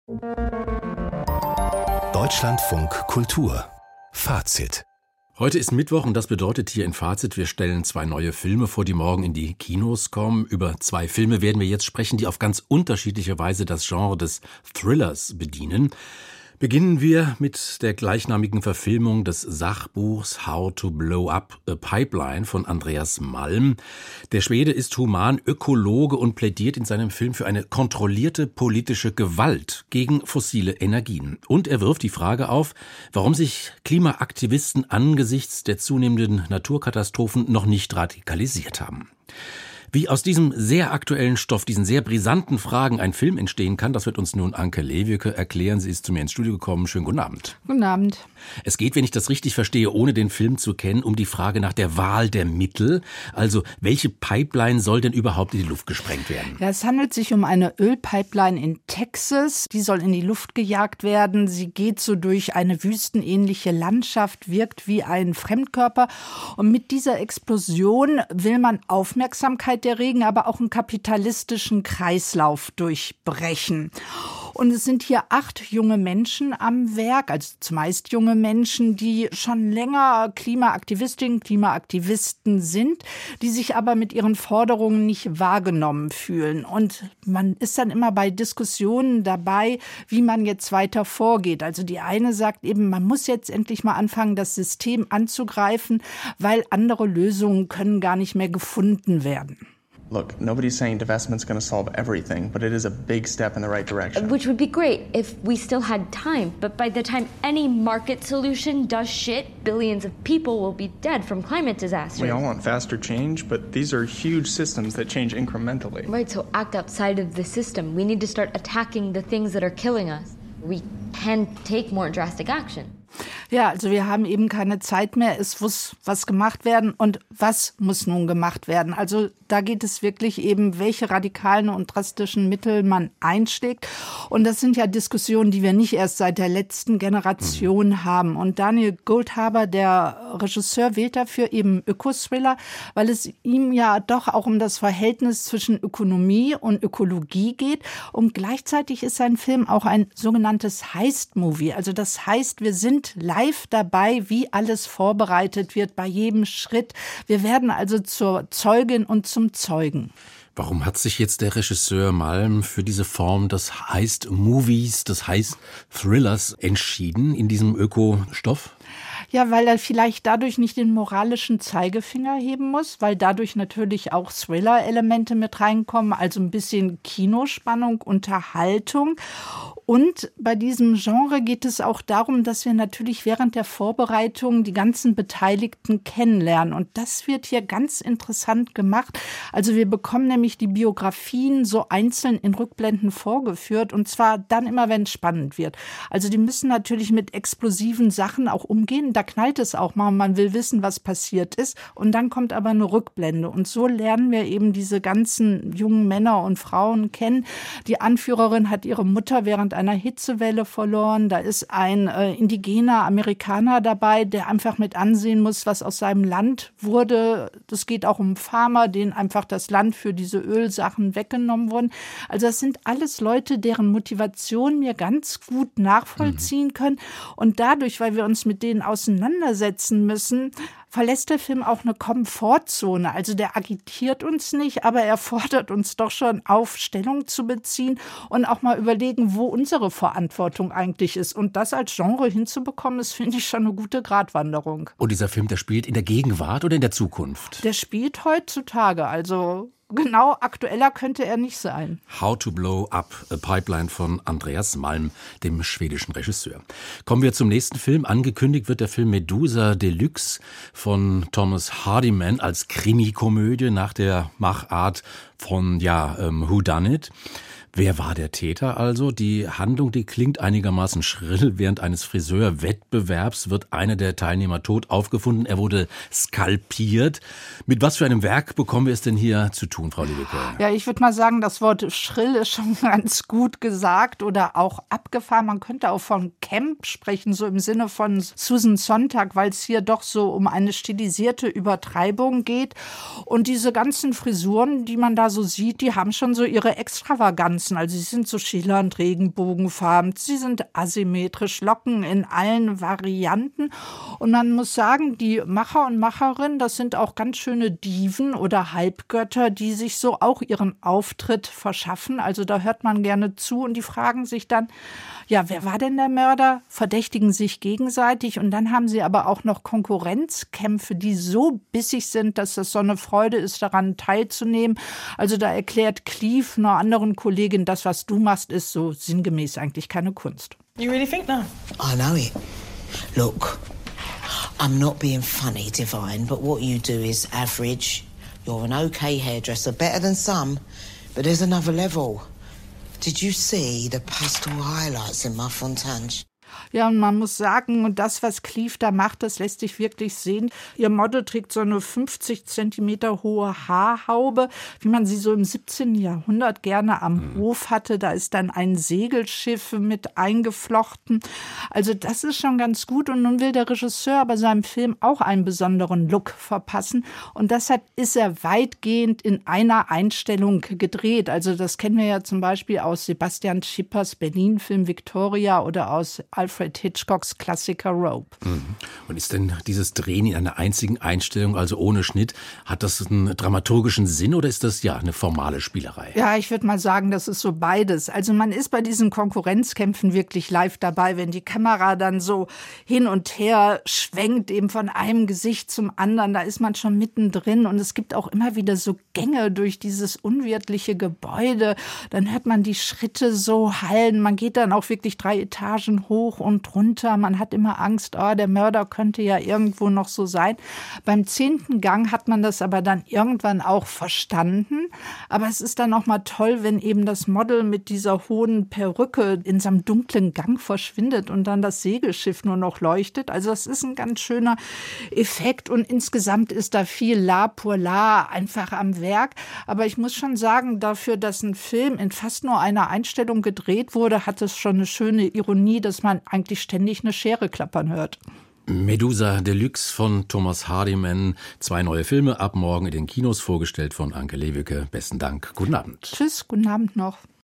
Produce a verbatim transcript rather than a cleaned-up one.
Deutschlandfunk Kultur Fazit. Heute ist Mittwoch und das bedeutet hier in Fazit, wir stellen zwei neue Filme vor, die morgen in die Kinos kommen. Über zwei Filme werden wir jetzt sprechen, die auf ganz unterschiedliche Weise das Genre des Thrillers bedienen. Beginnen wir mit der gleichnamigen Verfilmung des Sachbuchs How to Blow Up a Pipeline von Andreas Malm. Der Schwede ist Humanökologe und plädiert in seinem Film für eine kontrollierte politische Gewalt gegen fossile Energien. Und er wirft die Frage auf, warum sich Klimaaktivisten angesichts der zunehmenden Naturkatastrophen noch nicht radikalisiert haben. Wie aus diesem sehr aktuellen Stoff, diesen sehr brisanten Fragen ein Film entstehen kann, das wird uns nun Anke Lewicke erklären. Sie ist zu mir ins Studio gekommen. Schönen guten Abend. Guten Abend. Es geht, wenn ich das richtig verstehe, ohne den Film zu kennen, um die Frage nach der Wahl der Mittel. Also, welche Pipeline soll denn überhaupt in die Luft gesprengt werden? Ja, es handelt sich um eine Ölpipeline in Texas. Die soll in die Luft gejagt werden. Sie geht so durch eine wüstenähnliche Landschaft, wirkt wie ein Fremdkörper. Und mit dieser Explosion will man Aufmerksamkeit der Regen, aber auch einen kapitalistischen Kreislauf durchbrechen. Und es sind hier acht junge Menschen am Werk, also zumeist junge Menschen, die schon länger Klimaaktivistinnen, Klimaaktivisten sind, die sich aber mit ihren Forderungen nicht wahrgenommen fühlen. Und man ist dann immer bei Diskussionen dabei, wie man jetzt weiter vorgeht. Also die eine sagt eben, man muss jetzt endlich mal anfangen, das System anzugreifen, weil andere Lösungen können gar nicht mehr gefunden werden. Look, nobody's saying divestment's going to solve everything, but it is a big step in the right direction. Which would be great if we still had time, but by the time any market solution does shit, billions of people will be dead from climate disasters. We all want faster change, but these are huge systems that change incrementally. Right, so act outside of the system. We need to start attacking the things that are killing us. We can take more drastic action. Ja, also wir haben eben keine Zeit mehr. Es muss was gemacht werden. Und was muss nun gemacht werden? Also da geht es wirklich eben, welche radikalen und drastischen Mittel man einschlägt. Und das sind ja Diskussionen, die wir nicht erst seit der letzten Generation mhm. haben. Und Daniel Goldhaber, der Regisseur, wählt dafür eben Ökothriller, weil es ihm ja doch auch um das Verhältnis zwischen Ökonomie und Ökologie geht. Und gleichzeitig ist sein Film auch ein sogenanntes Heist-Movie. Also das heißt, wir sind live dabei, wie alles vorbereitet wird bei jedem Schritt. Wir werden also zur Zeugin und zum Zeugen. Warum hat sich jetzt der Regisseur Malm für diese Form des Heist-Movies, des Heist-Thrillers entschieden in diesem Ökostoff? Ja, weil er vielleicht dadurch nicht den moralischen Zeigefinger heben muss, weil dadurch natürlich auch Thriller-Elemente mit reinkommen, also ein bisschen Kinospannung, Unterhaltung. Und bei diesem Genre geht es auch darum, dass wir natürlich während der Vorbereitung die ganzen Beteiligten kennenlernen. Und das wird hier ganz interessant gemacht. Also wir bekommen nämlich die Biografien so einzeln in Rückblenden vorgeführt. Und zwar dann immer, wenn es spannend wird. Also die müssen natürlich mit explosiven Sachen auch umgehen. Da knallt es auch mal und man will wissen, was passiert ist. Und dann kommt aber eine Rückblende. Und so lernen wir eben diese ganzen jungen Männer und Frauen kennen. Die Anführerin hat ihre Mutter während einer Hitzewelle verloren. Da ist ein äh, indigener Amerikaner dabei, der einfach mit ansehen muss, was aus seinem Land wurde. Das geht auch um Farmer, denen einfach das Land für diese Ölsachen weggenommen wurden. Also das sind alles Leute, deren Motivation wir ganz gut nachvollziehen können. Und dadurch, weil wir uns mit denen auseinandersetzen müssen, verlässt der Film auch eine Komfortzone. Also der agitiert uns nicht, aber er fordert uns doch schon auf, Stellung zu beziehen und auch mal überlegen, wo unsere Verantwortung eigentlich ist. Und das als Genre hinzubekommen, ist, finde ich, schon eine gute Gratwanderung. Und dieser Film, der spielt in der Gegenwart oder in der Zukunft? Der spielt heutzutage, also genau aktueller könnte er nicht sein. How to Blow Up a Pipeline von Andreas Malm, dem schwedischen Regisseur. Kommen wir zum nächsten Film. Angekündigt wird der Film Medusa Deluxe von Thomas Hardiman als Krimikomödie nach der Machart von ja, ähm, Who Done It. Wer war der Täter also? Die Handlung, die klingt einigermaßen schrill. Während eines Friseurwettbewerbs wird einer der Teilnehmer tot aufgefunden. Er wurde skalpiert. Mit was für einem Werk bekommen wir es denn hier zu tun, Frau Lewicke? Ja, ich würde mal sagen, das Wort schrill ist schon ganz gut gesagt oder auch abgefahren. Man könnte auch von Camp sprechen, so im Sinne von Susan Sontag, weil es hier doch so um eine stilisierte Übertreibung geht. Und diese ganzen Frisuren, die man da so sieht, die haben schon so ihre Extravaganz tanzen. Also sie sind so schillernd, regenbogenfarben, sie sind asymmetrisch, Locken in allen Varianten. Und man muss sagen, die Macher und Macherinnen, das sind auch ganz schöne Diven oder Halbgötter, die sich so auch ihren Auftritt verschaffen. Also da hört man gerne zu und die fragen sich dann, ja, wer war denn der Mörder? Verdächtigen sich gegenseitig und dann haben sie aber auch noch Konkurrenzkämpfe, die so bissig sind, dass das so eine Freude ist, daran teilzunehmen. Also da erklärt Cleave einer anderen Kollegin, das, was du machst, ist so sinngemäß eigentlich keine Kunst. You really think that? I know it. Look, I'm not being funny, Divine, but what you do is average. You're an okay hairdresser, better than some, but there's another level. Did you see the pastel highlights in my fontange? Ja, und man muss sagen, und das, was Cleave da macht, das lässt sich wirklich sehen. Ihr Model trägt so eine fünfzig Zentimeter hohe Haarhaube, wie man sie so im siebzehnten Jahrhundert gerne am Hof hatte. Da ist dann ein Segelschiff mit eingeflochten. Also das ist schon ganz gut. Und nun will der Regisseur aber seinem Film auch einen besonderen Look verpassen. Und deshalb ist er weitgehend in einer Einstellung gedreht. Also das kennen wir ja zum Beispiel aus Sebastian Schippers Berlin-Film Victoria oder aus Alfred Hitchcocks Klassiker Rope. Und ist denn dieses Drehen in einer einzigen Einstellung, also ohne Schnitt, hat das einen dramaturgischen Sinn oder ist das ja eine formale Spielerei? Ja, ich würde mal sagen, das ist so beides. Also man ist bei diesen Konkurrenzkämpfen wirklich live dabei, wenn die Kamera dann so hin und her schwenkt, eben von einem Gesicht zum anderen, da ist man schon mittendrin und es gibt auch immer wieder so Gänge durch dieses unwirtliche Gebäude. Dann hört man die Schritte so hallen, man geht dann auch wirklich drei Etagen hoch und runter. Man hat immer Angst, oh, der Mörder könnte ja irgendwo noch so sein. Beim zehnten Gang hat man das aber dann irgendwann auch verstanden. Aber es ist dann auch mal toll, wenn eben das Model mit dieser hohen Perücke in so einem dunklen Gang verschwindet und dann das Segelschiff nur noch leuchtet. Also das ist ein ganz schöner Effekt und insgesamt ist da viel La pour La einfach am Werk. Aber ich muss schon sagen, dafür, dass ein Film in fast nur einer Einstellung gedreht wurde, hat es schon eine schöne Ironie, dass man eigentlich ständig eine Schere klappern hört. Medusa Deluxe von Thomas Hardiman. Zwei neue Filme ab morgen in den Kinos, vorgestellt von Anke Lewicke. Besten Dank. Guten Abend. Tschüss, guten Abend noch.